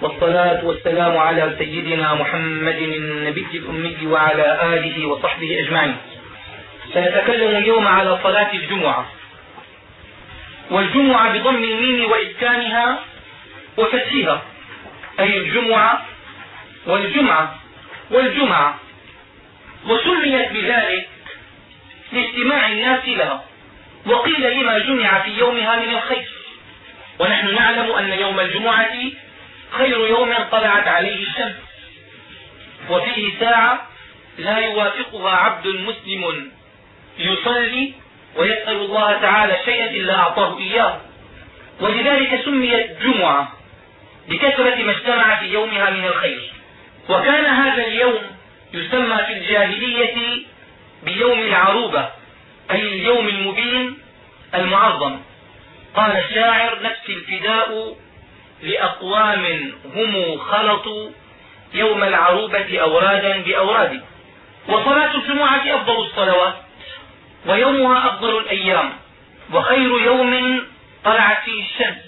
والصلاة والسلام على سيدنا محمد النبي الأمي وعلى آله وصحبه أجمعين. سنتكلم اليوم على صلاة الجمعة، والجمعة بضم الميم وإسكانها وفتحها، أي الجمعة والجمعة والجمعة، وسميت بذلك لاجتماع الناس لها، وقيل لما جمع في يومها من الخير. ونحن نعلم أن يوم الجمعة خير يوم طلعت عليه الشمس، وفيه ساعة لا يوافقها عبد مسلم يصلي ويسأل الله تعالى شيئا إلا أعطاه إياه، ولذلك سميت جمعة بكثرة ما اجتمع في يومها من الخير. وكان هذا اليوم يسمى في الجاهلية بيوم العروبة، أي اليوم المبين المعظم. قال الشاعر: نفسي الفداء لأقوام هم خلطوا يوم العروبة أورادا بأوراد. وصلاة الجمعة أفضل الصلوات، ويومها أفضل الأيام، وخير يوم طلعت فيه الشمس،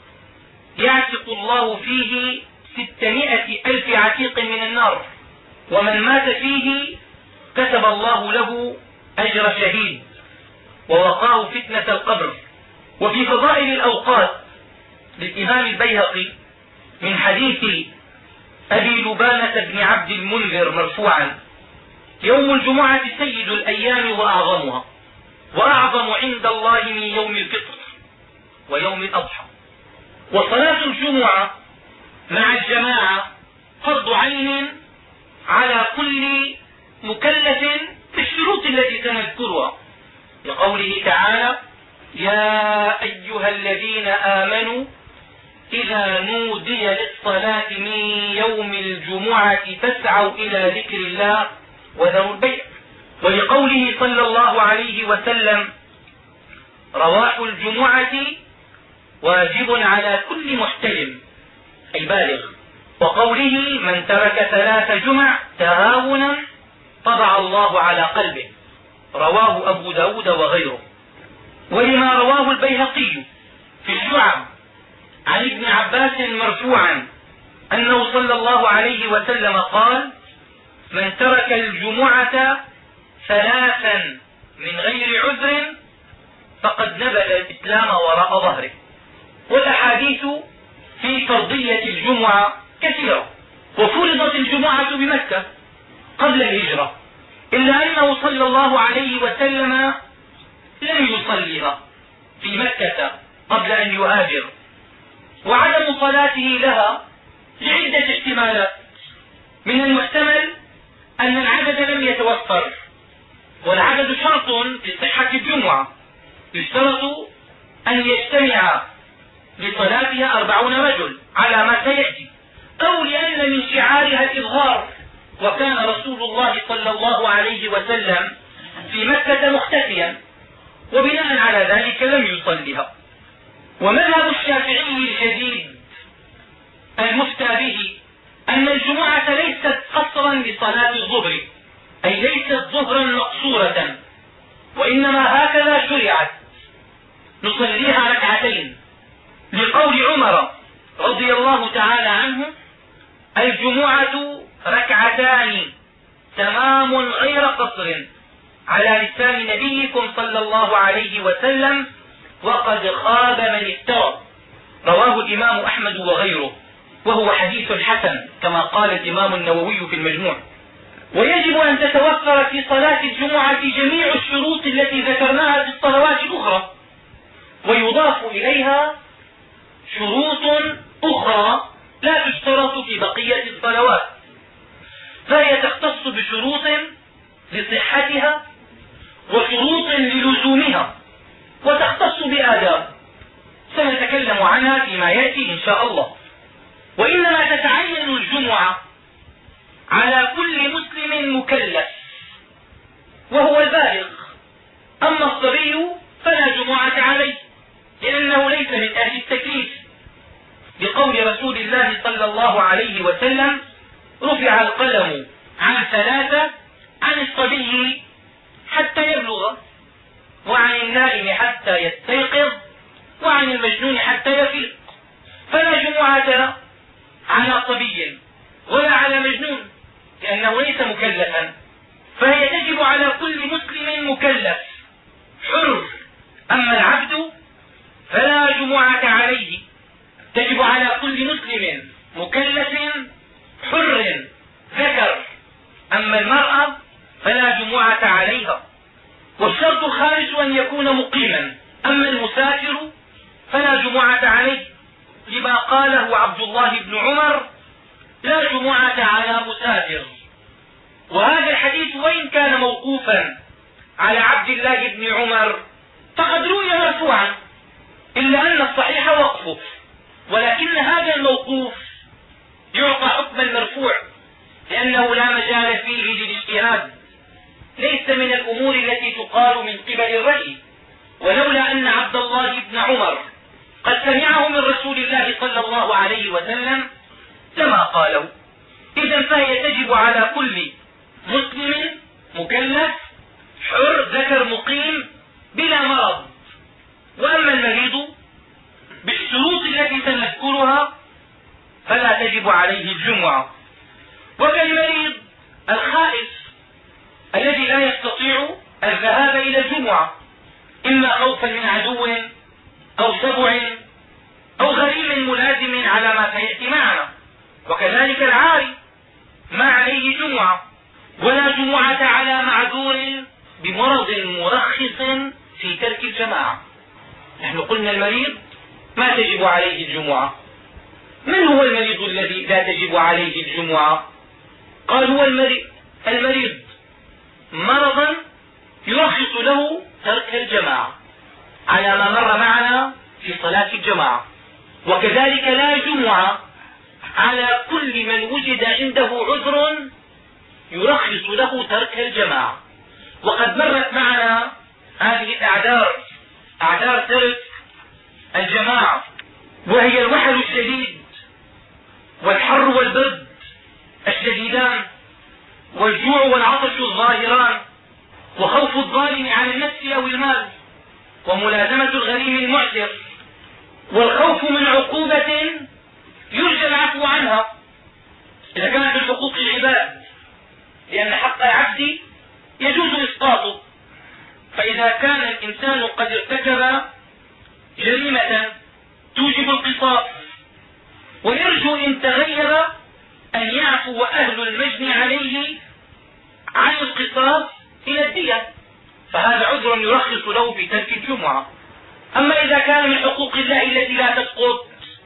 يعتق الله فيه 600,000 عتيق من النار، ومن مات فيه كتب الله له أجر شهيد ووقاه فتنة القبر. وفي فضائل الأوقات للإمام البيهقي من حديث أبي لبانة بن عبد المنذر مرفوعا: يوم الجمعة سيد الأيام وأعظمها، وأعظم عند الله من يوم الفطر ويوم الأضحى. وصلاة الجمعة مع الجماعة فرض عين على كل مكلف بالشروط التي سنذكرها، لقوله تعالى: يا أيها الذين آمنوا إذا نودي للصلاة من يوم الجمعة فاسعوا إلى ذكر الله وذروا البيع. ولقوله صلى الله عليه وسلم: رواح الجمعة واجب على كل محتلم، أي بالغ. وقوله: من ترك 3 جمع تهاونا طبع الله على قلبه، رواه أبو داود وغيره. ولما رواه البيهقي في الشعب عن ابن عباس مرفوعا أنه صلى الله عليه وسلم قال: من ترك الجمعة 3 من غير عذر فقد نبذ الإسلام وراء ظهره. والأحاديث في فرضية الجمعة كثيرة، وفرضت الجمعة بمكة قبل الهجرة، إلا أنه صلى الله عليه وسلم لم يصليها في مكة قبل أن يهاجر، وعدم صلاته لها لعدة احتمالات. من المحتمل أن العدد لم يتوفر، والعدد شرط لصحة الجمعة، يشترط أن يجتمع لصلاتها 40 رجل على ما سيأتي، أو لأن من شعارها الإظهار، وكان رسول الله صلى الله عليه وسلم في مكة مختفيا، وبناء على ذلك لم يصلها. ومذهب الشافعي الجديد المفتى به أن الجمعة ليست قصرا لصلاة الظهر، أي ليست ظهرا مقصورة، وإنما هكذا شرعت، نصليها 2 لقول عمر رضي الله تعالى عنه: الجمعة 2 تمام غير قصر، على لسان نبيكم صلى الله عليه وسلم، وقد خاب من افترى. رواه الإمام أحمد وغيره، وهو حديث حسن كما قال الإمام النووي في المجموع. ويجب أن تتوفر في صلاة الجمعة جميع الشروط التي ذكرناها في الصلوات الأخرى، ويضاف إليها شروط أخرى لا تشترط في بقية الصلوات، فهي تختص بشروط لصحتها وشروط للزومها، وتختص بآداب سنتكلم عنها فيما يأتي إن شاء الله. وإنما تتعين الجمعة على كل مسلم مكلف وهو البالغ، أما الصبي فلا جمعة عليه لأنه ليس من أهل التكليف، بقول رسول الله صلى الله عليه وسلم: رفع القلم عن 3، عن الصبي حتى يبلغ، وعن النائم حتى يستيقظ، وعن المجنون حتى يفيق. فلا جمعة على صبي ولا على مجنون لأنه ليس مكلفا، فهي تجب على كل مسلم مكلف حر. أما العبد فلا جمعة عليه، تجب على كل مسلم مكلف حر ذكر. أما المرأة فلا جمعة عليها، والشرط الخامس أن يكون مقيما. أما المسافر فلا جمعة عليه، لما قاله عبد الله بن عمر: لا جمعة على مسافر. وهذا الحديث وإن كان موقوفا على عبد الله بن عمر فقد روي مرفوعا، إلا أن الصحيح وقفه، ولكن هذا الموقوف يعطى حكم المرفوع لأنه لا مجال فيه للاجتهاد، ليس من الأمور التي تقال من قبل الرأي. ولولا أن عبد الله بن عمر قد سمعه من رسول الله صلى الله عليه وسلم لما قاله. إذن فهي تجب على كل مسلم مكلف حر ذكر مقيم بلا مرض. وأما المريض بالشروط التي سنذكرها فلا تجب عليه الجمعة. وكالمريض الخائف الذي لا يستطيع الذهاب إلى الجمعة، إما خوفا من عدو أو سبع أو غريم ملازم على ما سيأتي معنا. وكذلك العاري ما عليه جمعة. ولا جمعة على معذور بمرض مرخص في ترك الجماعة. نحن قلنا المريض ما تجب عليه الجمعة. من هو المريض الذي لا تجب عليه الجمعة؟ قال هو المريض مرضا يرخص له ترك الجماعة على ما مر معنا في صلاة الجماعة. وكذلك لا جمعة على كل من وجد عنده عذر يرخص له ترك الجماعة. وقد مرت معنا هذه الأعذار، أعذار ترك الجماعة، وهي الوحل الشديد والحر والبرد الشديدان والجوع والعطش الظاهران وخوف الظالم على النفس أو المال وملازمة الغريم المعسر والخوف من عقوبة يرجى العفو عنها إذا كانت من حقوق العباد، لأن حق العبد يجوز إسقاطه. فإذا كان الإنسان قد ارتكب جريمة توجب القصاص ويرجو إن تغير أن يعفو أهل المجني عليه عن القصاص إلى الدية، فهذا عذر يرخص له في ترك الجمعة. أما إذا كان من حقوق الله التي لا تسقط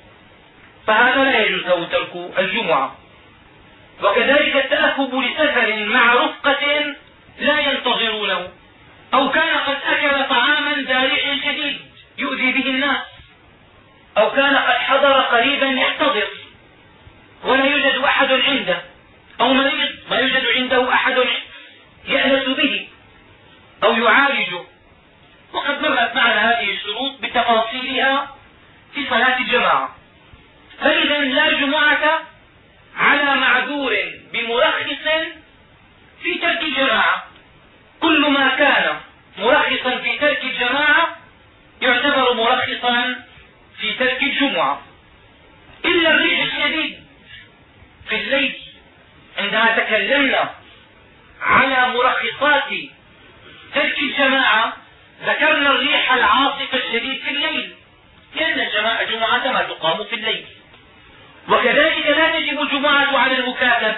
فهذا لا يجوز له ترك الجمعة. وكذلك التأهب لسفر مع رفقة لا ينتظرونه، أو كان قد أكل طعاما ذا ريح شديد يؤذي به الناس، أو كان قد حضر قريبا يحتضر ولا يوجد أحد عنده، أو مريض ما يوجد عنده أحد يأنس به أو يعالجه. وقد مرت معنا هذه الشروط بتفاصيلها في صلاة الجماعة. فإذا لا جمعة على معذور بمرخص في ترك الجماعة. كل ما كان مرخصا في ترك الجماعة يعتبر مرخصا في ترك الجمعة، إلا الريح الشديد في الليل. عندما تكلمنا على مرخصات ترك الجماعة ذكرنا الريح العاصف الشديد في الليل، لأن الجماعة ما تقام في الليل. وكذلك لا تجب الجمعة على المكاتب،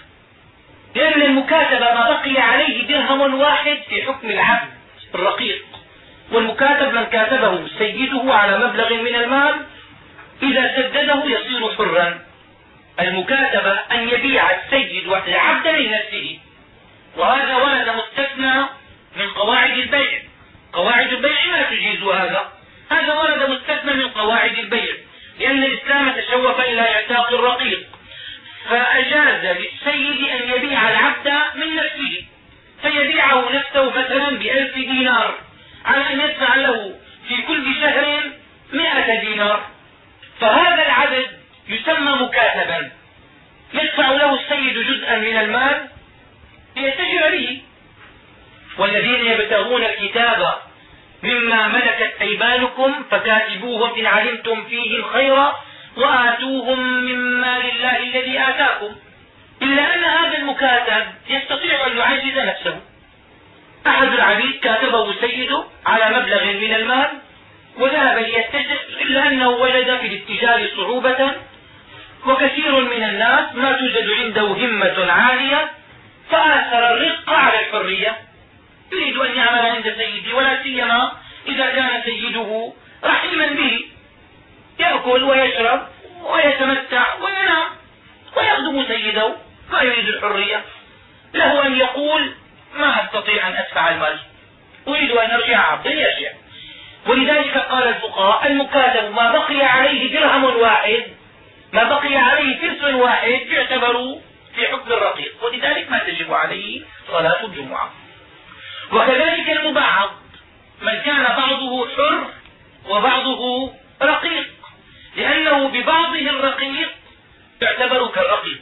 لأن المكاتب ما بقي عليه درهم واحد في حكم العبد الرقيق، والمكاتب من كاتبه سيده على مبلغ من المال إذا سدده يصير حرا. المكاتبة أن يبيع السيد العبد لنفسه، وهذا ورد مستثنى من قواعد البيع. قواعد البيع لا تجيز هذا ورد مستثنى من قواعد البيع، لأن الإسلام تشوف إلى اعتاق الرقيق، فأجاز للسيد أن يبيع العبد من نفسه، فيبيعه نفسه مثلا ب1000 دينار على أن يدفع له في كل شهر 100 دينار. فهذا العبد يسمى مكاتبا، يدفع له السيد جزءا من المال ليتجر به. والذين يبتغون الكتاب مما ملكت أيمانكم فكاتبوهم إن علمتم فيهم خيرا وآتوهم من مال الله الذي آتاكم. إلا أن هذا المكاتب يستطيع أن يعجز نفسه. أحد العبيد كاتبه سيده على مبلغ من المال وذهب ليتجر، إلا أنه وجد في الاتجار صعوبة، وكثير من الناس ما توجد عنده همة عالية، فآثر الرق على الحرية. يريد أن يعمل عند سيده، ولا سيما إذا كان سيده رحيما به، يأكل ويشرب ويتمتع وينام ويخدم سيده، ما يريد الحرية. له أن يقول ما أستطيع أن أدفع المال، أريد أن أرجع عبدا يرجع. ولذلك قال الفقهاء المكاتب ما بقي عليه درهم واحد، ما بقي عليه فلس واحد، يعتبر في حكم الرقيق، ولذلك ما تجب عليه صلاة الجمعة. وكذلك المبعض، من كان بعضه حر وبعضه رقيق، لأنه ببعضه الرقيق يعتبر كالرقيق.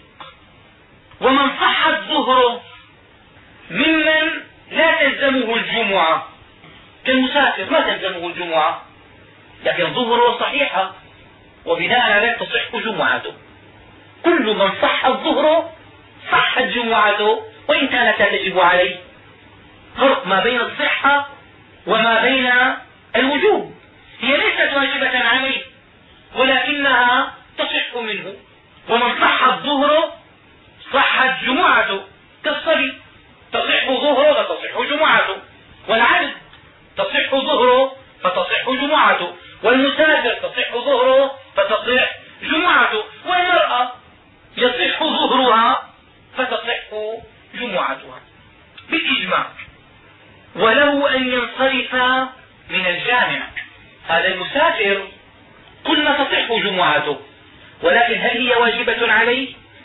ومن صحت ظهره ممن لا تلزمه الجمعة كالمسافر، ما تلزمه الجمعة لكن ظهره صحيحة، وبناء عليه تصح جمعته. كل من صح ظهره صحت جمعته وإن كانت لا تجب عليه. فرق ما بين الصحة وما بين الوجوب. هي ليست واجبة عليه ولكنها تصح منه. ومن صحت ظهره صحت جمعته، كالصبي تصح ظهره فتصح جمعته، والعبد تصح ظهره فتصح جمعته، والمسافر تصح ظهره فتصح جمعته، والمرأة يصح ظهرها فتصح جمعتها بالإجماع. وله أن ينصرف من الجامع. هذا المسافر قلنا تصح جمعته، ولكن هل هي واجبة عليه؟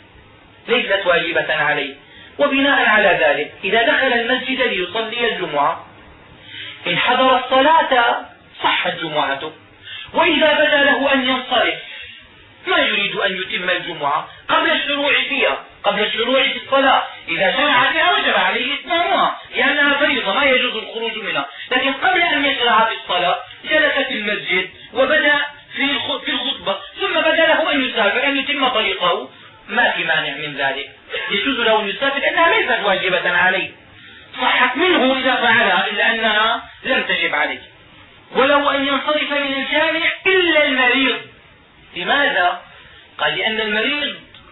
ليست واجبة عليه. وبناء على ذلك إذا دخل المسجد ليصلي الجمعة إن حضر الصلاة صحت جمعته. وإذا بدا له أن ينصرف ما يريد أن يتم الجمعة قبل الشروع فيها، قبل الشروع في الصلاة، إذا شرع فيها وجب عليه إتمامها لأنها فريضة ما يجوز الخروج منها. لكن قبل أن يشرع في الصلاة جلس في المسجد وبدأ في الخطبة، ثم بدا له أن يسافر أن يتم طريقه، ما في مانع من ذلك، يجوز له أن يسافر لأنها ليست واجبة عليه. صحت منه إذا فعلها إلا أنها لم تجب عليه. ولو أن ينصرف من الجامع إلا المريض. لماذا؟ قال لأن المريض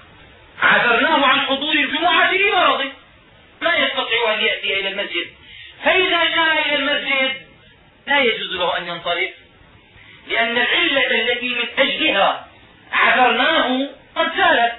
عذرناه عن حضور الجمعة لمرضه، ما يستطيع أن يأتي إلى المسجد، فإذا جاء إلى المسجد لا يجوز له أن ينصرف، لأن العلة التي من أجلها عذرناه قد زالت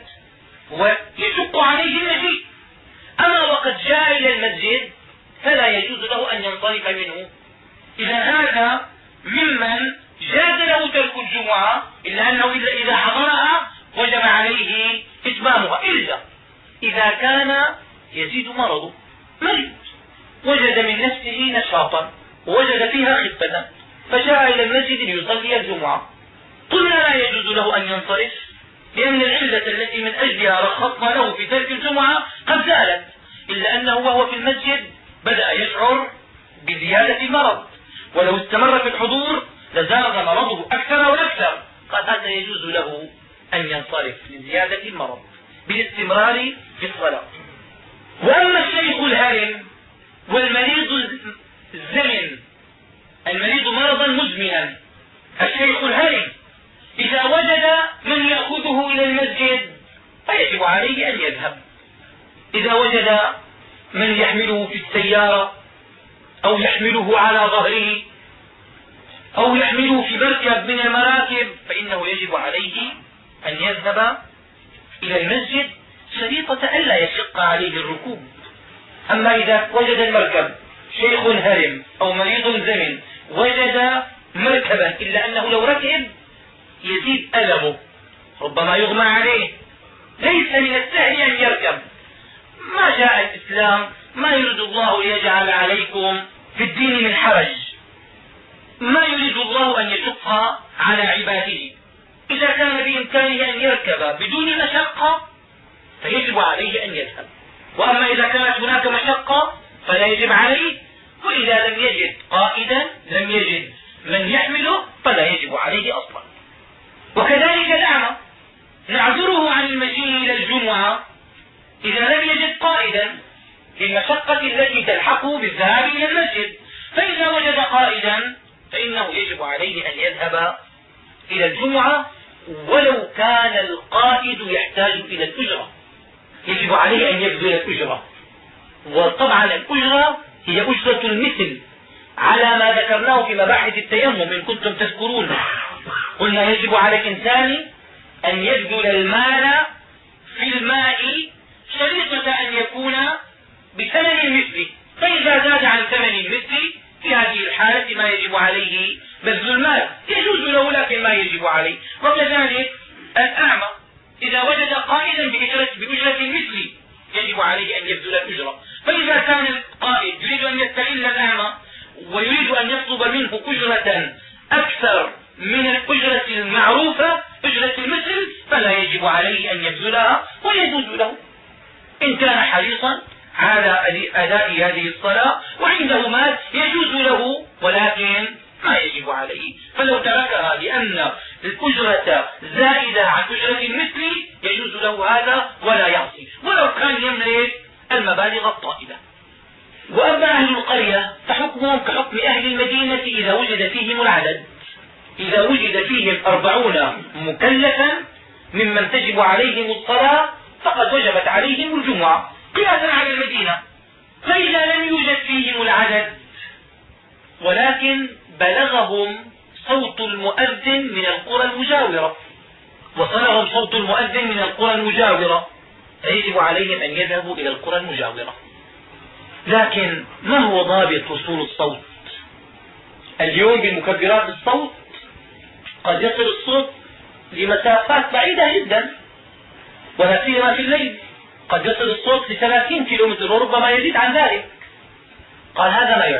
ويشق عليه المجيء. أما وقد جاء إلى المسجد فلا يجوز له أن ينصرف منه. إذا هذا ممن جاز له ترك الجمعة، إلا أنه إذا حضرها وجب عليه إتمامها، إلا إذا كان يزيد مرضه، مريض وجد من نفسه نشاطا ووجد فيها خفة فجاء إلى المسجد ليصلي الجمعة، قلنا لا يجوز له أن ينصرف لأن العلة التي من أجلها رخصنا له في ترك الجمعة قد زالت، إلا أنه وهو في المسجد بدأ يشعر بزيادة المرض، ولو استمر في الحضور لزاد مرضه أكثر وأكثر، قال هذا يجوز له أن ينصرف لزيادة المرض بالاستمرار في الصلاة. وأما الشيخ الهرم والمريض الزمن، المريض مرضا مزمنا، الشيخ الهرم إذا وجد من يأخذه إلى المسجد فيجب عليه أن يذهب. إذا وجد من يحمله في السيارة أو يحمله على ظهره أو يحمله في مركب من المراكب فإنه يجب عليه أن يذهب إلى المسجد شريطة ألا يشق عليه الركوب. أما إذا وجد المركب شيخ هرم أو مريض زمن وجد مركبا إلا أنه لو ركب يزيد ألمه ربما يغمى عليه، ليس من السهل أن يركب. ما جاء الإسلام ما يريد الله ليجعل عليكم في الدين من حرج، ما يريد الله أن يشق على عباده. إذا كان بإمكانه أن يركب بدون مشقة فيجب عليه أن يذهب، وأما إذا كانت هناك مشقة فلا يجب عليه، وإذا لم يجد قائدا لم يجد من يحمله فلا يجب عليه أصلا. وكذلك الأعمى نعذره عن المجيء إلى المشقة التي تلحقه بالذهاب إلى المسجد. فإذا وجد قائدا فإنه يجب عليه أن يذهب إلى الجمعة ولو كان القائد يحتاج إلى الأجرة، يجب عليه أن يبذل الأجرة. وطبعا الأجرة هي أجرة المثل على ما ذكرناه في مباحث التيمم إن كنتم تذكرون. قلنا يجب على الإنسان أن يبذل المال في الماء شريطة أن يكون بثمن المثل، فإذا زاد عن ثمن المثل في هذه الحالة ما يجب عليه بذل المال، يجوز له لكن ما يجب عليه. وكذلك الأعمى إذا وجد قائدا بأجرة المثل يجب عليه أن يبذل الأجرة. فإذا كان القائد يريد أن يستغل الأعمى ويريد أن يطلب منه أجرة أكثر من الأجرة المعروفة أجرة المثل فلا يجب عليه أن يبذلها ويجوز له إن كان حريصا على أداء هذه الصلاة وعنده مال يجوز له، ولكن ما يجب عليه. فلو تركها لأن الأجرة زائدة عن أجرة المثل يجوز له هذا ولا يعصي، ولو كان يملك المبالغ الطائلة. وأما أهل القرية فحكمهم كحكم أهل المدينة إذا وجد فيهم العدد، إذا وجد فيهم 40 مكلفا ممن تجب عليهم الصلاة فقد وجبت عليهم الجمعة قياسا على المدينة. فإذا لم يوجد فيهم العدد ولكن بلغهم صوت المؤذن من القرى المجاورة، وصلهم صوت المؤذن من القرى المجاورة فيجب عليهم أن يذهبوا إلى القرى المجاورة. لكن ما هو ضابط وصول الصوت؟ اليوم بمكبرات الصوت قد يصل الصوت لمسافات بعيدة جدا، ولا سيما في الليل قد يصل الصوت ل30 كيلومتر وربما يزيد عن ذلك. قال هذا ما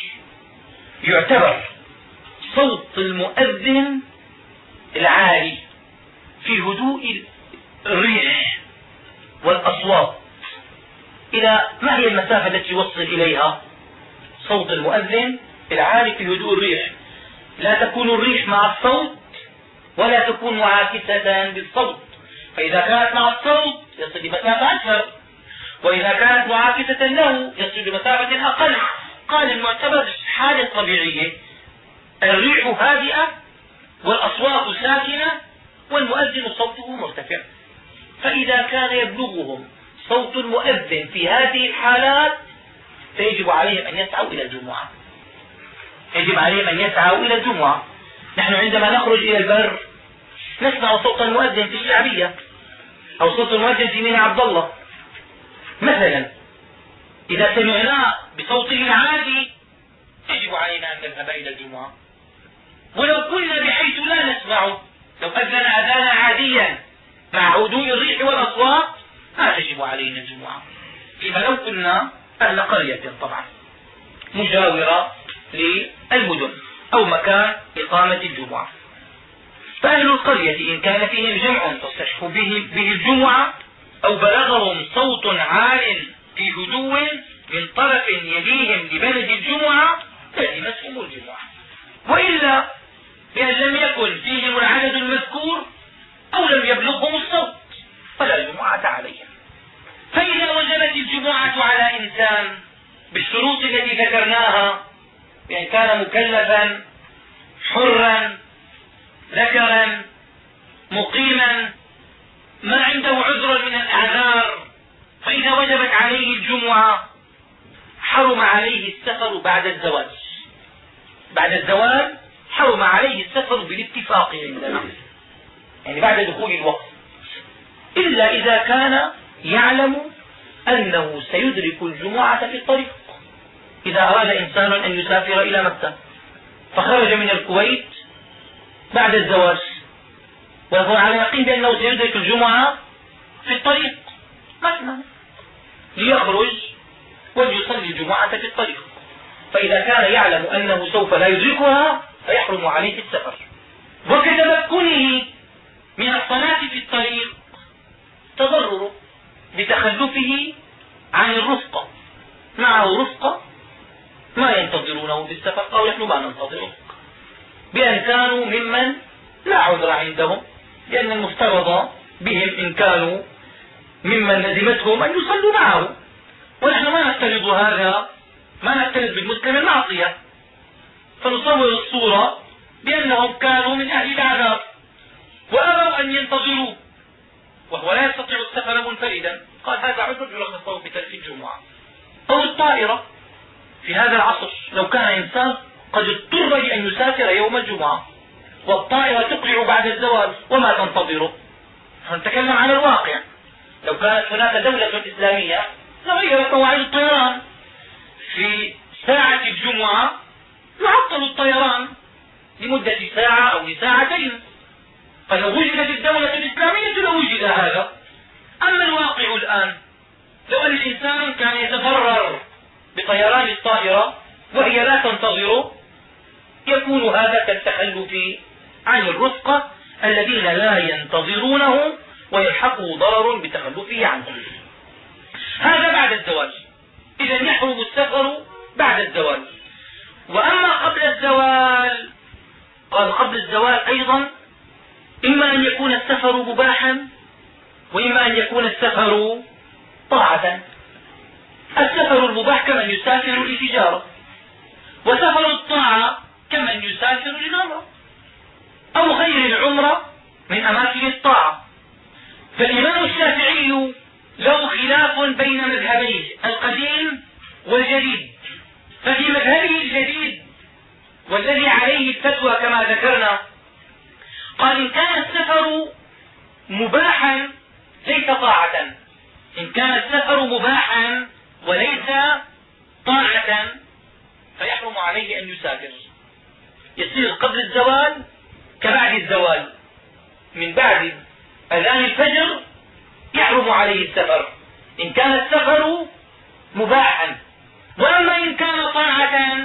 يعتبر صوت المؤذن العالي في هدوء الريح والأصوات. إلى ما هي المسافة التي يوصل إليها صوت المؤذن العالي في هدوء الريح؟ لا تكون الريح مع الصوت ولا تكون معاكسة بالصوت، فإذا كانت مع الصوت يصل لمسافة أكثر، وإذا كانت معاكسة له يصل لمسافة أقل. قال المعتبر حالة طبيعية، الريح هادئة والأصوات ساكنة والمؤذن صوته مرتفع. فإذا كان يبلغهم صوت المؤذن في هذه الحالات فيجب عليهم أن يسعوا إلى الجمعة، يجب عليهم أن يسعوا إلى الجمعة. نحن عندما نخرج إلى البر نسمع صوت المؤذن في الشعبية أو صوت المؤذن في ميناء عبد الله مثلا، إذا سمعنا بصوته العادي يجب علينا أن نذهب إلى الجمعة. ولو كنا بحيث لا نسمع، لو أذن أذانا عاديا مع هدوء الريح والأصوات ما تجب علينا الجمعة، فيما لو كنا أهل قرية طبعا مجاورة للمدن أو مكان إقامة الجمعة. فأهل القرية إن كان فيهم جمع تصح به الجمعة أو بلغهم صوت عال في هدوء من طرف يليهم لبلد الجمعة لزمتهم الجمعة، وإلا بأن لم يكن فيهم العدد المذكور أو لم يبلغهم الصوت فلا جمعة عليهم. فإذا وجبت الجمعة على إنسان بالشروط التي ذكرناها، بأن كان مكلفا حرا ذكرا مقيما ما عنده عذر من الأعذار، فإذا وجبت عليه الجمعة حرم عليه السفر بعد الزواج. بعد الزواج حرم عليه السفر بالاتفاق عندنا، يعني بعد دخول الوقت، إلا إذا كان يعلم أنه سيدرك الجمعة في الطريق. إذا أراد إنسان أن يسافر إلى مكة فخرج من الكويت بعد الزواج ويكون على يقين بأنه سيدرك الجمعة في الطريق مثلا، ليخرج وليصلي الجمعة في الطريق، فإذا كان يعلم أنه سوف لا يدركها فيحرم عليه السفر. وكتمكنه من الصلاة في الطريق تضرر بتخلفه عن الرفقة، معه رفقة ما ينتظرونه بالسفر أو نحن ما ننتظره، بأن كانوا ممن لا عذر عندهم، لأن المفترض بهم إن كانوا ممن لزمتهم أن يصلوا معه، ونحن ما نفترض هذا، ما نفترض بالمسلم المعصية، فنصور الصورة بأنهم كانوا من أهل العذاب وأبوا أن ينتظروا، وهو لا يستطيع السفر منفردا، قال هذا عذر يرخصه بترك الجمعة. أو الطائرة في هذا العصر، لو كان إنسان قد اضطر لأن يسافر يوم الجمعة والطائرة تقلع بعد الزوال وما تنتظره، نتكلم عن الواقع. لو كانت هناك دولة إسلامية لغيرت مواعيد الطيران، في ساعة الجمعة يعطل الطيران لمدة ساعة أو لساعتين، فلو وجدت الدولة الإسلامية لوجد هذا. أما الواقع الآن، لو أن الإنسان كان يتضرر بطيران الطائرة وهي لا تنتظره، يكون هذا كالتخلف عن الرفقة الذين لا ينتظرونه ويلحقه ضرر بتخلفه عنهم. هذا بعد الزواج، إذا يحرم السفر بعد الزواج. وأما قبل الزوال، قال قبل الزوال أيضا إما أن يكون السفر مباحا وإما أن يكون السفر طاعة. السفر المباح كمن يسافر لتجارة، وسفر الطاعة كمن يسافر للعمرة أو غير العمرة من أماكن الطاعة. فالإمام الشافعي له خلاف بين مذهبيه القديم والجديد. ففي مذهبه الجديد والذي عليه الفتوى كما ذكرنا، قال إن كان السفر مباحا ليس طاعة، إن كان السفر مباحا وليس طاعة فيحرم عليه أن يسافر. يصير قبل الزوال كبعد الزوال، من بعد أذان الفجر يحرم عليه السفر إن كان السفر مباحا. وأما إن كان طاعة،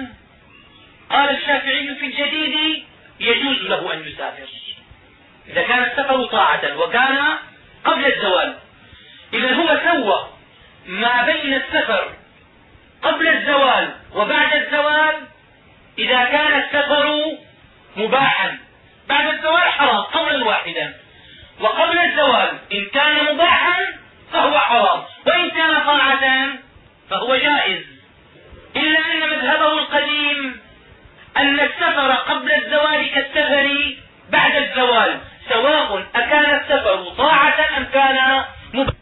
قال الشافعي في الجديد يجوز له أن يسافر إذا كان السفر طاعة وكان قبل الزوال. إذا هو سوى ما بين السفر قبل الزوال وبعد الزوال. إذا كان السفر مباحا بعد الزوال حرام قولا واحدا، وقبل الزوال إن كان مباحا فهو حرام، وإن كان طاعة فهو جائز. إلا أن مذهبه القديم أن السفر قبل الزوال كالسفر بعد الزوال، سواء أكان السفر طاعة أم كان مباحا.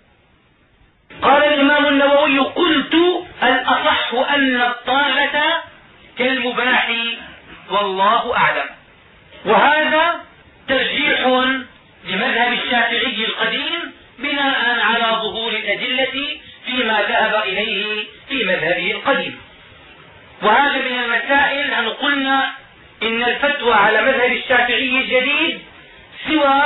قال الإمام النووي قلت الأصح أن الطاعة كالمباح والله أعلم. وهذا ترجيح لمذهب الشافعي القديم بناء على ظهور الأدلة فيما ذهب إليه في مذهبه القديم. وهذا من المسائل، نحن قلنا إن الفتوى على مذهب الشافعي الجديد سوى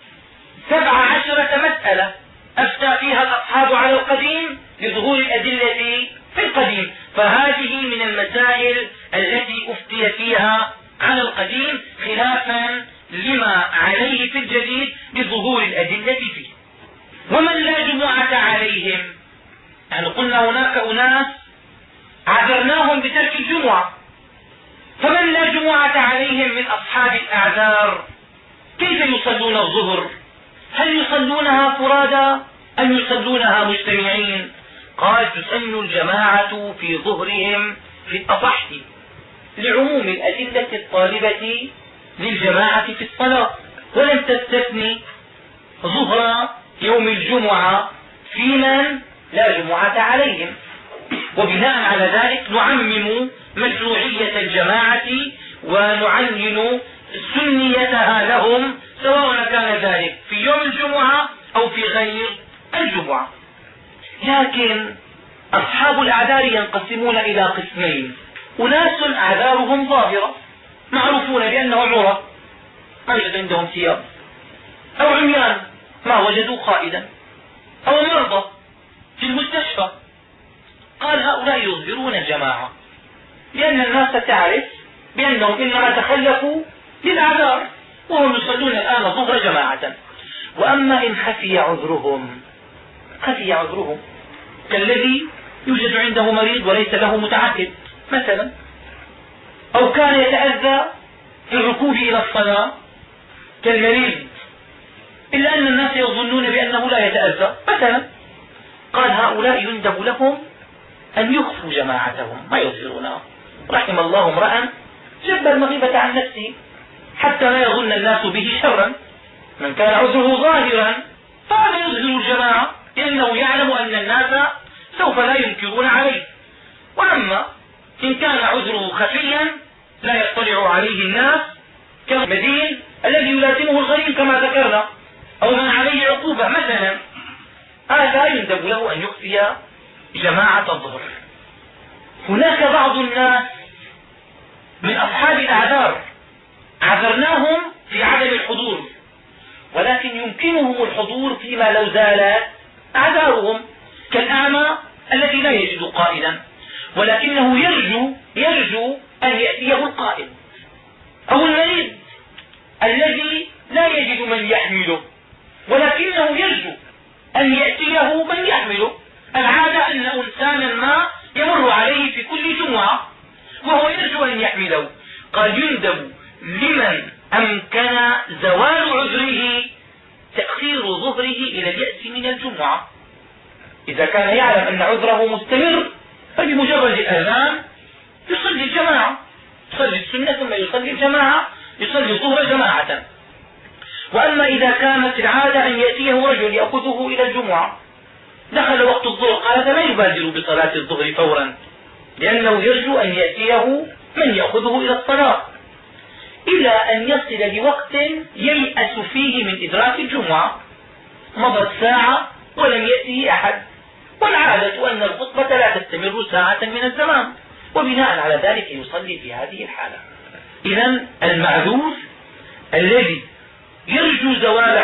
17 مسألة أفتى فيها الأصحاب على القديم لظهور الأدلة في القديم، فهذه من المسائل التي أفتي فيها على القديم خلافا لما عليه في الجديد بظهور الأدلة فيه. ومن لا جمعة عليهم، يعني قلنا هناك أناس عذرناهم بترك الجمعة، فمن لا جمعة عليهم من أصحاب الأعذار كيف يصلون الظهر؟ هل يصلونها فرادى أم يصلونها مجتمعين؟ قال تسن الجماعة في ظهرهم في الأصح لعموم الأدلة الطالبة للجماعة في الصلاة، ولم تستثني ظهر يوم الجمعة في من لا جمعة عليهم. وبناء على ذلك نعمم مشروعية الجماعة ونعلن سنيتها لهم، سواء كان ذلك في يوم الجمعة أو في غير الجمعة. لكن أصحاب الأعذار ينقسمون إلى قسمين: أناس أعذارهم ظاهرة معروفون بأنهم عرى ما يوجد عندهم ثياب، أو عميان ما وجدوا خائدا، أو مرضى في المستشفى. قال هؤلاء يظهرون الجماعة لأن الناس تعرف بأنهم إنما تخلفوا للأعذار وهم يصلون الآن ظهر جماعة. وأما إن خفي عذرهم كالذي يوجد عنده مريض وليس له متعهد مثلا، أو كان يتأذى في الركوب إلى الصلاة كالمريض، إلا أن الناس يظنون بأنه لا يتأذى مثلا، قال هؤلاء يندب لهم أن يخفوا جماعتهم ما يظهرونها. رحم الله امرأ جب المغيبة عن نفسه حتى لا يظن الناس به شرا. من كان عذره ظاهرا فهذا يظهر الجماعة لأنه يعلم أن الناس سوف لا ينكرون عليه. وأما إن كان عذره خفيا لا يطلع عليه الناس كالمدين الذي يلازمه الغريم كما ذكرنا أو من عليه عقوبة مثلا، هذا يندب له أن يخفي جماعة الظهر. هناك بعض الناس من أصحاب الأعذار عذرناهم في عدم الحضور ولكن يمكنهم الحضور فيما لو زالت أعذارهم، كالأعمى الذي لا يجد قائدا ولكنه يرجو أن يأتيه القائد، أو المريض الذي لا يجد من يحمله ولكنه يرجو أن يأتيه من يحمله. العادة أن إنسانا ما يمر عليه في كل جمعة وهو يرجو أن يحمله. قال يندب لمن أمكن زوال عذره تأخير ظهره إلى اليأس من الجمعة. إذا كان يعلم أن عذره مستمر فبمجرد الأذان يصلي الجماعة، يصلي السنة ثم يصلي الجماعة، يصلي الظهر جماعة. وأما إذا كانت العادة أن يأتيه رجل يأخذه إلى الجمعة، دخل وقت الظهر قال هذا لا يبادر بصلاة الظهر فورا لأنه يرجو أن يأتيه من يأخذه إلى الصلاة إلى أن يصل لوقت ييأس فيه من إدراك الجمعة. مضت ساعة ولم يأته أحد، والعادة أن الخطبة لا تستمر ساعة من الزمان، وبناء على ذلك يصلي في هذه الحالة. إذن المعذور الذي يرجو زوال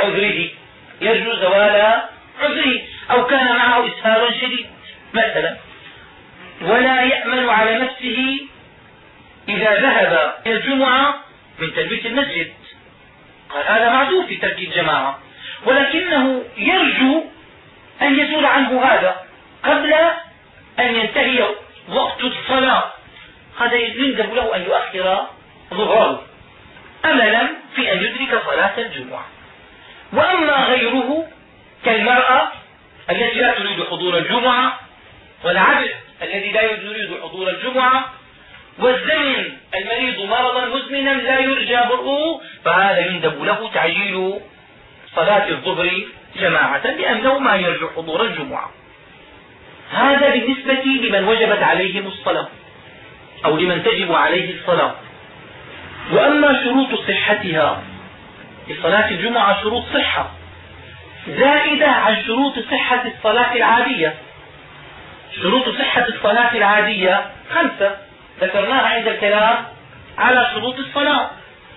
عذره أو كان معه إسهال شديد مثلا ولا يأمن على نفسه إذا ذهب إلى الجمعة من تلبية المسجد، قال هذا معذور في ترك الجماعة ولكنه يرجو أن يزول عنه هذا قبل أن ينتهي وقت الصلاة، هذا يندب له أن يؤخر ظهره أملا في أن يدرك صلاة الجمعة. وأما غيره كالمرأة التي لا تريد حضور الجمعة، والعبد الذي لا يريد حضور الجمعة، والزمن المريض مرضا مزمنا لا يرجى برؤه، فهذا يندب له تعجيل صلاة الظهر جماعة لأنه ما يرجى حضور الجمعة. هذا بالنسبة لمن وجبت عليهم الصلاة أو لمن تجب عليه الصلاة. وأما شروط صحتها لصلاة الجمعة شروط صحة زائدة عن شروط صحة الصلاة العادية. شروط صحة الصلاة العادية 5 ذكرناها عند الكلام على شروط الصلاة: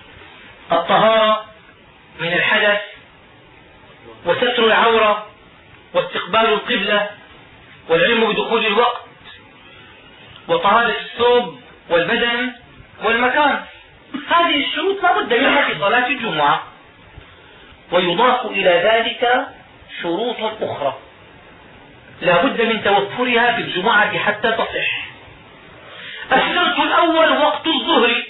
الطهارة من الحدث، وستر العورة، واستقبال القبلة، والعلم بدخول الوقت، وطهارة الثوب والبدن والمكان. هذه الشروط لا بد منها في صلاة الجمعة. ويضاف إلى ذلك شروط أخرى لا بد من توفرها في الجمعة حتى تصح. الشرط الأول وقت الظهر،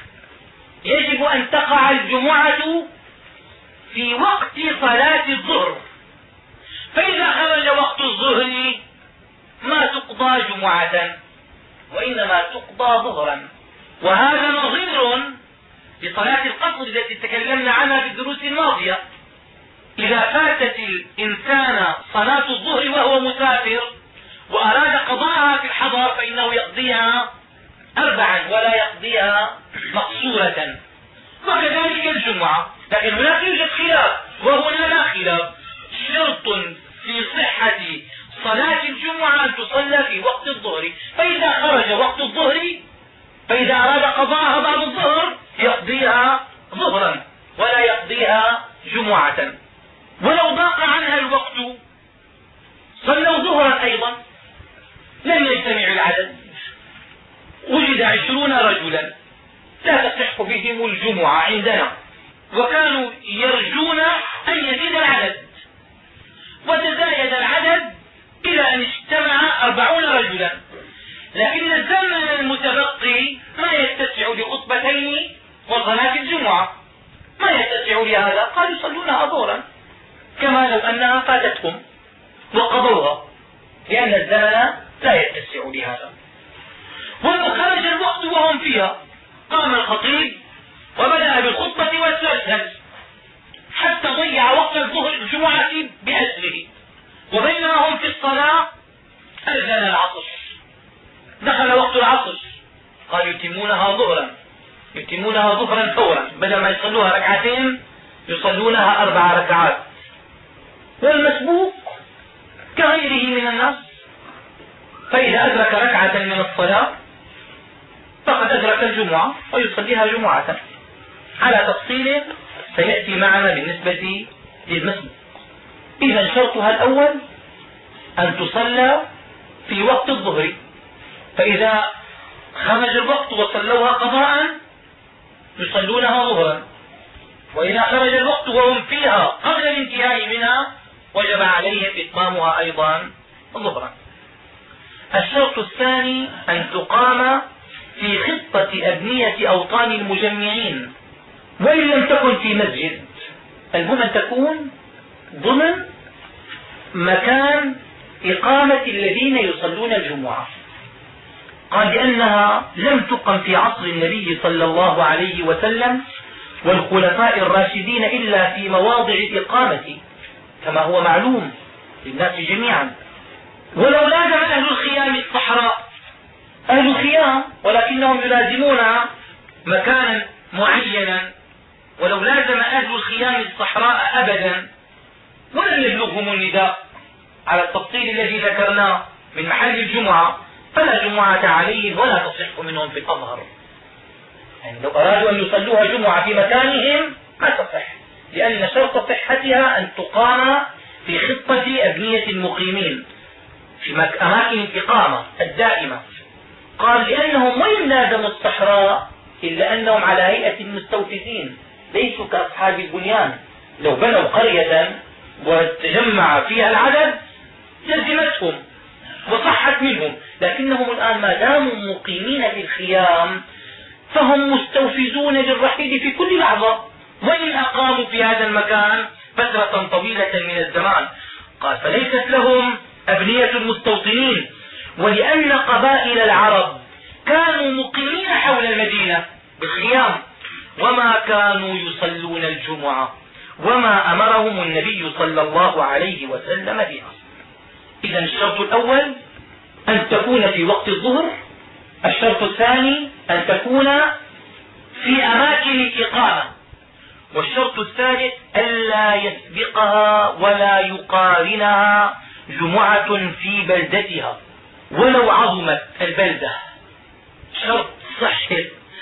يجب أن تقع الجمعة في وقت صلاة الظهر، فإذا خرج وقت الظهر ما تقضى جمعة وإنما تقضى ظهرا. وهذا نظير لصلاة القصر التي تكلمنا عنها في الدروس الماضية. إذا فاتت الإنسان صلاة الظهر وهو مسافر وأراد قضاءها في الحضر فإنه يقضيها 4 ولا يقضيها مقصورة، وكذلك الجمعة. لكن هناك يوجد خلاف، وهنا لا خلاف. شرط في صحة صلاة الجمعة أن تصلى في وقت الظهر، فإذا خرج وقت الظهر فإذا أراد قضاءها بعد الظهر يقضيها ظهرا ولا يقضيها جمعة. ولو ضاق عنها الوقت صلوا ظهرا أيضا، لم يجتمع العدد، وجد 20 رجلا لا تصح بهم الجمعة عندنا، وكانوا يرجون أن يزيد العدد، وتزايد العدد إلى أن اجتمع 40 رجلا، لكن الزمن المتبقي ما يتسع لخطبتين وصلاة الجمعة، ما يتسع لهذا، قالوا يصلونها ظهرا كما لو أنها فاتتهم وقضوها. لأن الزمن لا يتسع لهذا. ولو خرج الوقت وهم فيها قام الخطيب وبدأ بالخطبة واسترسل حتى ضيع وقت الظهر الجمعة بأسره، وبينما هم في الصلاة أذن العصر، دخل وقت العصر، قال يتمونها ظهرا فورا، بدل ما يصلوها ركعتين يصلونها 4 ركعات. والمسبوق كغيره من الناس، فإذا أدرك ركعة من الصلاة فقد أدرك الجمعة ويصليها جمعة، على تفصيل سيأتي معنا بالنسبة للمسبوق. إذا شرطها الأول أن تصلى في وقت الظهر، فإذا خرج الوقت وصلوها قضاء يصلونها ظهرا، وإذا خرج الوقت وهم فيها قبل الانتهاء منها وجب عليهم إتمامها أيضا ظهرا. الشرط الثاني أن تقام في خطة أبنية أوطان المجمعين، وإن لم تكن في مسجد، المهم أن تكون ضمن مكان إقامة الذين يصلون الجمعة. قال لأنها لم تقم في عصر النبي صلى الله عليه وسلم والخلفاء الراشدين إلا في مواضع الإقامة كما هو معلوم للناس جميعا. ولو لازم أهل الخيام الصحراء، أهل الخيام ولكنهم يلازمون مكانا معينا، ولو لازم أهل الخيام الصحراء أبدا ولم يبلغهم النداء على التفصيل الذي ذكرناه من محل الجمعة فلا جمعة عليهم ولا تصح منهم في الأظهر. يعني لو أرادوا أن يصلوها جمعة في مكانهم ما تصح، لأن شرط صحتها أن تقام في خطة أبنية المقيمين في أماكن الإقامة الدائمة. قال لأنهم وإن لازموا الصحراء إلا أنهم على هيئة المستوفزين، ليسوا كأصحاب البنيان، لو بنوا قرية وتجمع فيها العدد لزمتهم وصحت منهم، لكنهم الآن ما داموا مقيمين في الخيام فهم مستوفزون للرحيل في كل لحظة، وإن أقاموا في هذا المكان فترة طويلة من الزمان. قال فليست لهم أبنية المستوطنين، ولأن قبائل العرب كانوا مقيمين حول المدينة بالخيام وما كانوا يصلون الجمعة وما أمرهم النبي صلى الله عليه وسلم بها. إذا الشرط الأول أن تكون في وقت الظهر، الشرط الثاني أن تكون في أماكن الإقامة، والشرط الثالث ألا يسبقها ولا يقارنها جمعة في بلدتها ولو عظمت البلدة. شرط صحة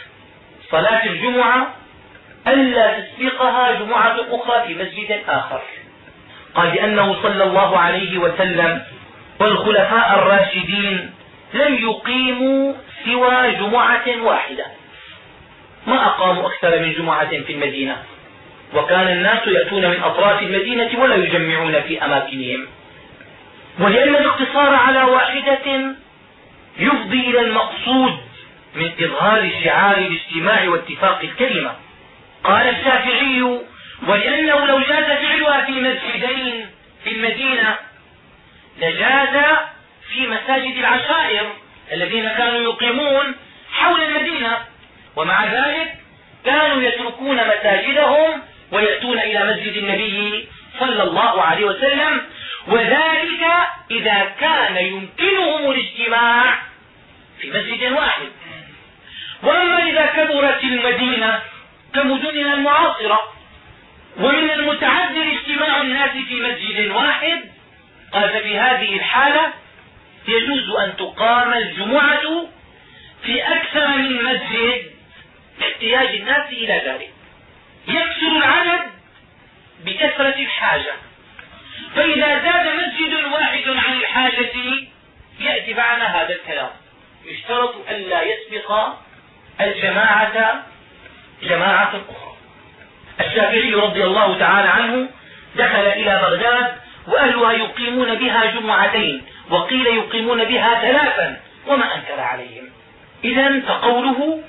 صلاة الجمعة ألا تسبقها جمعة أخرى في مسجد آخر. قال لأنه صلى الله عليه وسلم والخلفاء الراشدين لم يقيموا سوى جمعة واحدة، ما أقاموا أكثر من جمعة في المدينة، وكان الناس يأتون من أطراف المدينة ولا يجمعون في أماكنهم. ولأن الاقتصار على واحدة يفضي إلى المقصود من إظهار شعار الاجتماع واتفاق الكلمة. قال الشافعي ولأنه لو جاز فعلها في مسجدين في المدينة لجاز في مساجد العشائر الذين كانوا يقيمون حول المدينة، ومع ذلك كانوا يتركون مساجدهم ويأتون إلى مسجد النبي صلى الله عليه وسلم، وذلك إذا كان يمكنهم الاجتماع في مسجد واحد. وأما إذا كبرت المدينة كمدننا المعاصرة ومن المتعذر اجتماع الناس في مسجد واحد، قال في هذه الحالة يجوز أن تقام الجمعة في أكثر من مسجد لاحتياج الناس إلى ذلك. يكثر العدد بكثرة الحاجة، فإذا زاد مسجد واحد عن الحاجة يأتي معنا هذا الكلام، يشترط ألا يسبق الجماعة جماعة أخرى. الشافعي رضي الله تعالى عنه دخل إلى بغداد وأهلها يقيمون بها جمعتين، وقيل يقيمون بها 3 وما أنكر عليهم. إذن فقوله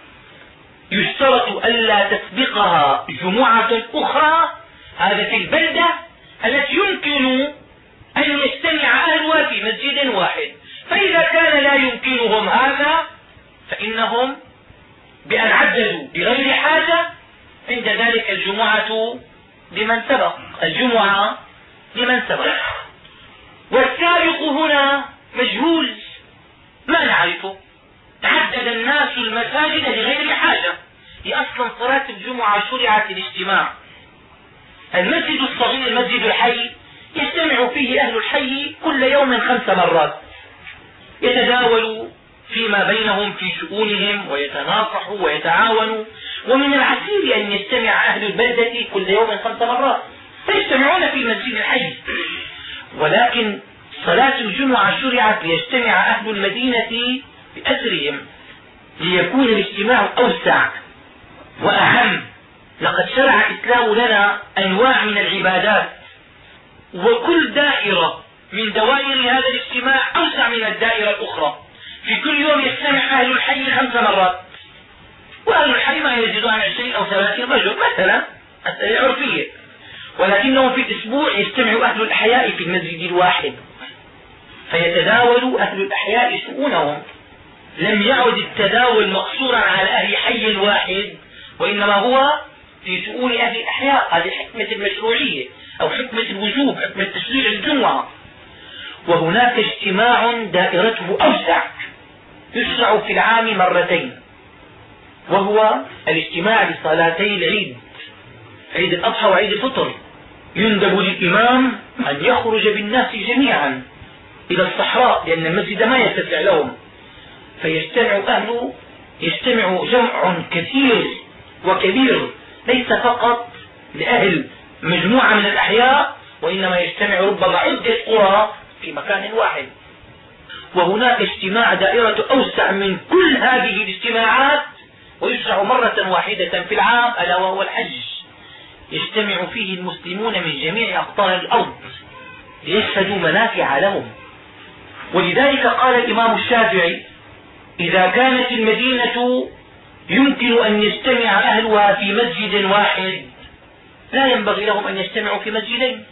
يشترط ألا تسبقها جمعة أخرى، هذا في البلدة التي يمكن أن يجتمع أهلها في مسجد واحد. فإذا كان لا يمكنهم هذا فإنهم بأن عددوا بغير حاجة عند ذلك الجمعة لمن سبق، الجمعة لمن سبق. والسابق هنا مجهول ما نعرفه. عدد الناس المساجد لغير حاجة. هي أصلا صلاة الجمعة شرعت الاجتماع. المسجد الصغير المسجد الحي يجتمع فيه أهل الحي كل يوم 5 مرات، يتداولوا فيما بينهم في شؤونهم ويتناصحوا ويتعاونوا. ومن العسير أن يجتمع أهل البلدة كل يوم 5 مرات فيجتمعون في المسجد الحي. ولكن صلاة الجمعة شرعت ليجتمع أهل المدينة بأسرهم ليكون الاجتماع أوسع وأهم. لقد شرع الإسلام لنا أنواع من العبادات، وكل دائرة من دوائر هذا الاجتماع أوسع من الدائرة الأخرى. في كل يوم يجتمع أهل الحي 5 مرات، وأهل الحي ما يزيدون عن 20 أو 30 رجل مثلا، عرفية. ولكنهم في الأسبوع يجتمع أهل الأحياء في المسجد الواحد فيتداول أهل الأحياء شؤونهم. لم يعد التداول مقصورا على أهل حي واحد، وإنما هو في شؤون أهل الأحياء. هذه حكمة المشروعية أو حكمة الوجوب، حكمة تشريع الجمعة. وهناك اجتماع دائرته أوسع يشرع في العام 2 مرات، وهو الاجتماع لصلاتي العيد، عيد الأضحى وعيد الفطر. يندب للإمام أن يخرج بالناس جميعا إلى الصحراء لأن المسجد ما يتسع لهم، يجتمع جمع كثير وكبير، ليس فقط لأهل مجموعة من الأحياء، وإنما يجتمع ربما عدة قرى في مكان واحد. وهناك اجتماع دائرة أوسع من كل هذه الاجتماعات ويشرع مرة واحدة في العام، ألا وهو الحج. يجتمع فيه المسلمون من جميع أقطار الأرض ليشهدوا منافع لهم. ولذلك قال الإمام الشافعي: إذا كانت المدينة يمكن أن يجتمع أهلها في مسجد واحد لا ينبغي لهم أن يجتمعوا في مسجدين،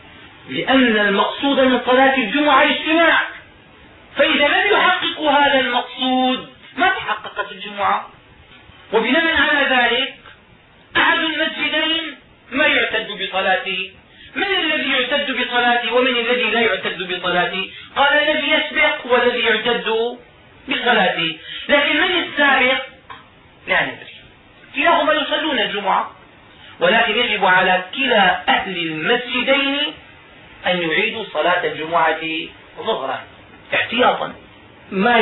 لأن المقصود من صلاة الجمعة الاجتماع. فإذا لم يحققوا هذا المقصود ما تحققت الجمعة. وبناء على ذلك أحد المسجدين ما يعتد بصلاته. من الذي يعتد بصلاته ومن الذي لا يعتد بصلاته؟ قال الذي يسبق والذي يعتد بصلاته. لكن من السابق لا ندري، كلاهما يصلون الجمعة، ولكن يجب على كلا أهل المسجدين أن يعيدوا صلاة الجمعة ظهرا احتياطا. ما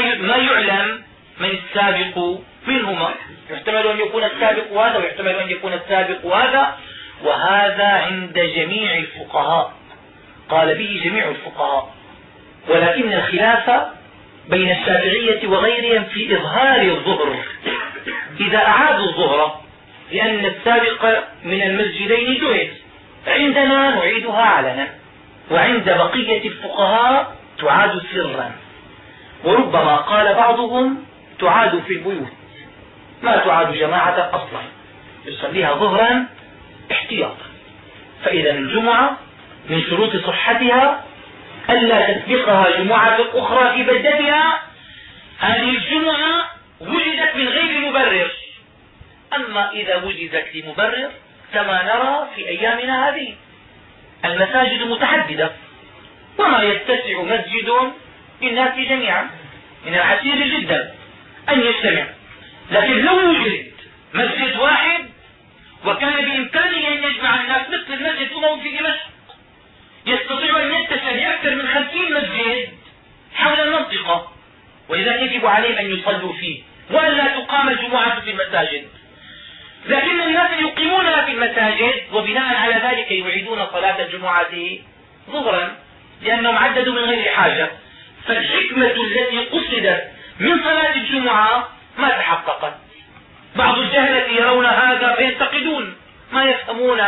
يعلم من السابق منهما، يحتمل أن يكون السابق هذا ويحتمل أن يكون السابق هذا. وهذا عند جميع الفقهاء، قال به جميع الفقهاء. ولكن الخلاف بين الشافعية وغيرهم في إظهار الظهر إذا أعادوا الظهر، لأن السابق من المسجدين جهد. عندنا نعيدها علنا، وعند بقية الفقهاء تعاد سرا، وربما قال بعضهم تعاد في البيوت، ما تعاد جماعة أصلا، يصليها ظهرا احتياطا. فإذا الجمعة من شروط صحتها ألا تسبقها جمعة أخرى في بلدتها. هذه الجمعة وجدت من غير مبرر. أما إذا وجدت لمبرر كما نرى في أيامنا هذه، المساجد متعددة وما يتسع مسجد للناس جميعا، من العسير جدا أن يجتمع. لكن لو وجد مسجد واحد وكان بإمكانه أن يجمع الناس مثل المسجد الأموي في دمشق، يستطيع أن يتسع بأكثر من 50 مسجد حول المنطقة، ولذلك يجب عليهم أن يصلوا فيه وألا تقام الجمعة في المساجد. لكن الناس يقيمونها في المساجد، وبناء على ذلك يعيدون صلاة الجمعة ظهرا لأنهم عددوا من غير حاجة. فالحكمة التي قصدت من صلاة الجمعة ما تحققت. بعض الجهلة يرون هذا فينتقدون، ما يفهمون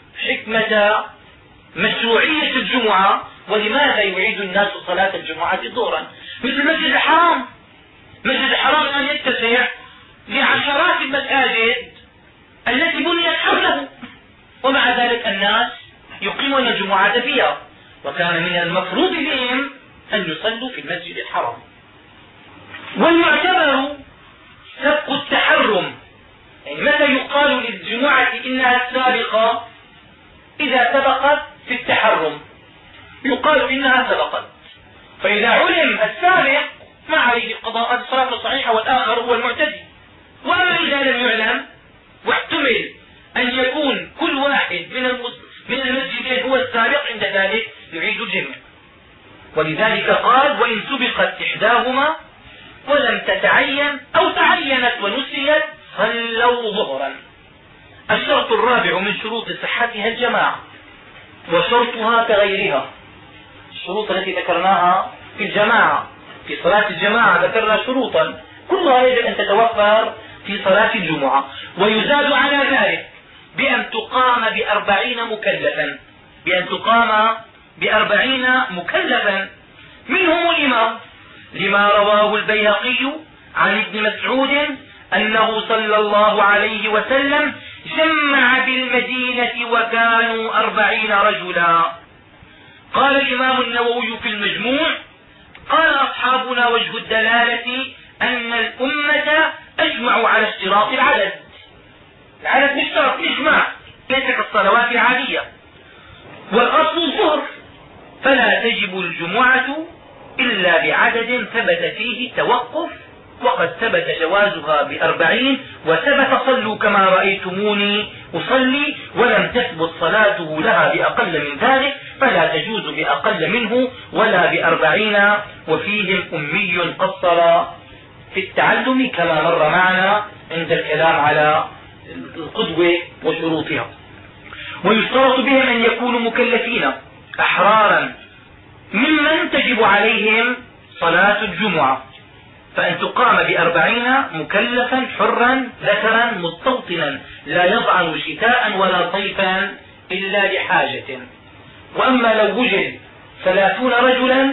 حكمة مشروعية الجمعة ولماذا يعيد الناس صلاة الجمعة ظهرا. مثل المسجد الحرام، مسجد الحرام الآن يتسع لعشرات المساجد التي بنيت حوله، ومع ذلك الناس يقيمون الجمعة فيها. وكان من المفروض بهم أن يصلوا في المسجد الحرام. والمعتبر سبق التحرم، يعني متى يقال للجمعة إنها السابقة؟ إذا سبقت في التحرم يقال إنها سبقت، فإذا علم السابق ما عليه القضاء، الصلاة الصحيحة والآخر هو المعتدي. وأما إذا لم يعلم واحتمل أن يكون كل واحد من المسجدين هو السابق، عند ذلك يعيد الجمع. ولذلك قال: وإن سبقت إحداهما ولم تتعين أو تعينت ونسيت صلوا ظهرا. الشرط الرابع من شروط صحتها الجماعة، وشرطها كغيرها. الشروط التي ذكرناها في الجماعة، في صلاة الجماعة ذكرنا شروطا كلها يجب أن تتوفر في صلاة الجمعة. ويزاد على ذلك بأن تقام ب40 مكلفا منهم الإمام، لما رواه البيهقي عن ابن مسعود أنه صلى الله عليه وسلم جمع بالمدينة وكانوا 40 رجلا. قال الإمام النووي في المجموع: قال أصحابنا وجه الدلالة أن الأمة أجمعوا على اشتراط العدد. العدد مشترط إجماع، ليس كالصلوات العادية. والأصل الظهر، فلا تجب الجمعة إلا بعدد ثبت فيه التوقف، وقد ثبت جوازها ب40، وثبت صلوا كما رأيتموني أصلي، ولم تثبت صلاته لها بأقل من ذلك، فلا تجوز بأقل منه ولا ب40. وفيهم أمي قصر في التعلم كما مر معنا عند الكلام على القدوة وشروطها. ويشترط بهم أن يكونوا مكلفين أحرارا ممن تجب عليهم صلاة الجمعة، فأن تقام ب40 مكلفا حرا ذكرا مستوطنا لا يضعن شتاء ولا صيفا إلا لحاجة. وأما لو وجد 30 رجلا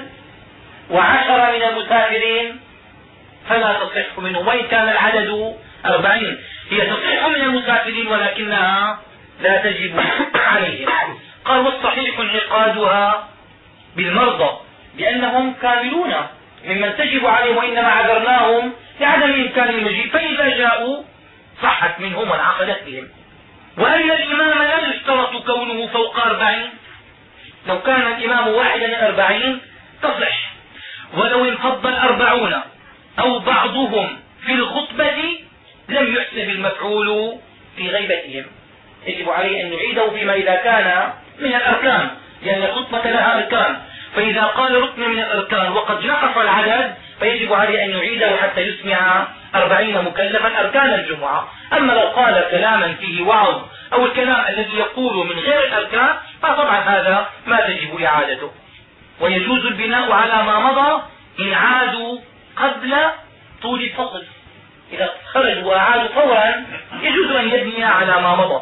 و10 من المسافرين فلا تصح منهم، وإن كان العدد 40. هي تصح من المسافرين ولكنها لا تجب عليهم. قال: والصحيح انعقادها بالمرضى لأنهم كاملون ممن تجب عليهم، وإنما عذرناهم لعدم إمكان المجيء، فإذا جاءوا صحت منهم وانعقدت بهم. وأن الإمام لا يشترط كونه فوق 40، لو كان الإمام واحدا من 40 تصح، ولو انفض 40 أو بعضهم في الخطبة لم يحسب المفعول في غيبتهم، يجب عليه أن يعيده فيما إذا كان من الأركان، لأن الخطبة لها أركان، فإذا قال ركن من الأركان وقد نقص العدد فيجب عليه أن يعيده حتى يسمع 40 مكلفا أركان الجمعة. أما لو قال كلاما فيه وعظ أو الكلام الذي يقول من غير الأركان فطبعا هذا ما تجب إعادته. ويجوز البناء على ما مضى إن عادوا قبل طول الفصل، إذا خرجوا وأعادوا فورا يجوز أن يبني على ما مضى.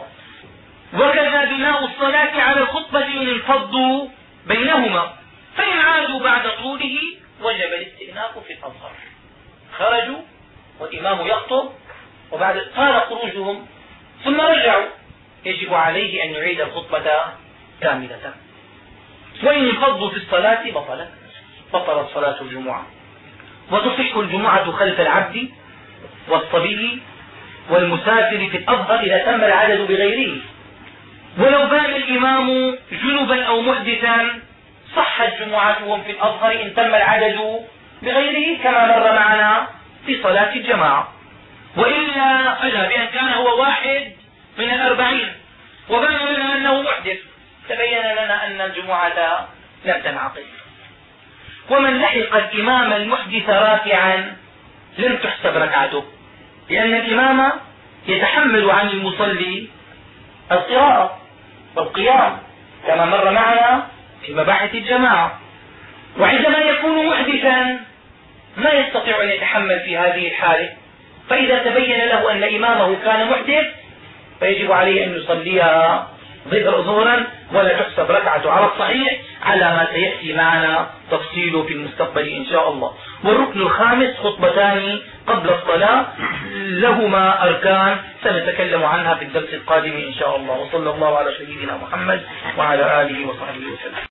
وكذا بناء الصلاة على الخطبة إن انفضوا بينهما، فإن عادوا بعد طوله وجب الاستئناف في الأظهر. خرجوا والإمام يخطب وبعد طال خروجهم ثم رجعوا، يجب عليه أن يعيد الخطبة كاملة. وإن انفضوا في الصلاة بطلت صلاة الجمعة. وتصح الجمعة خلف العبد والصبي والمسافر في الأظهر إذا تم العدد بغيره. ولو بان الإمام جنبا أو محدثا صحت جمعتهم في الأظهر إن تم العدد بغيره كما مر معنا في صلاة الجماعة. وإلا فلا، بأن كان هو واحد من 40 وبان لنا أنه محدث تبين لنا أن الجمعة لم تنعقد. ومن لحق الإمام المحدث راكعا لم تحسب ركعته، لأن الإمام يتحمل عن المصلي القراءة والقيام كما مر معنا في مباحث الجماعة. وعندما يكون محدثا ما يستطيع أن يتحمل في هذه الحالة، فإذا تبين له أن إمامه كان محدث فيجب عليه أن يصليها ظهرا ولا تحسب ركعته على الصحيح على ما سيأتي معنا تفصيله في المستقبل إن شاء الله. والركن الخامس خطبتان قبل الصلاة لهما أركان سنتكلم عنها في الدرس القادم إن شاء الله. وصلى الله على سيدنا محمد وعلى آله وصحبه وسلم.